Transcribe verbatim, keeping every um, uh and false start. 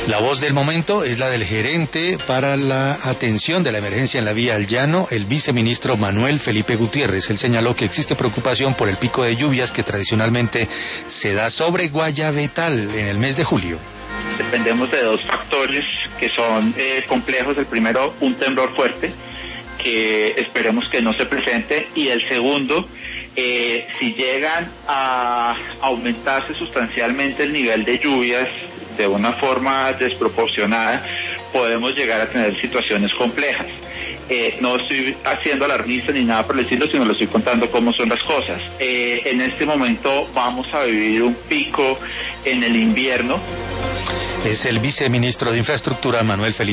La voz del momento es la del gerente para la atención de la emergencia en la vía al llano, el viceministro Manuel Felipe Gutiérrez. Él señaló que existe preocupación por el pico de lluvias que tradicionalmente se da sobre Guayabetal en el mes de julio. Dependemos de dos factores que son eh, complejos. El primero, un temblor fuerte, que esperemos que no se presente, y el segundo, eh, si llegan a aumentarse sustancialmente el nivel de lluvias de una forma desproporcionada, podemos llegar a tener situaciones complejas. Eh, no estoy haciendo alarmista ni nada por el estilo, sino le estoy contando cómo son las cosas. Eh, en este momento vamos a vivir un pico en el invierno. Es el viceministro de Infraestructura, Manuel Felipe.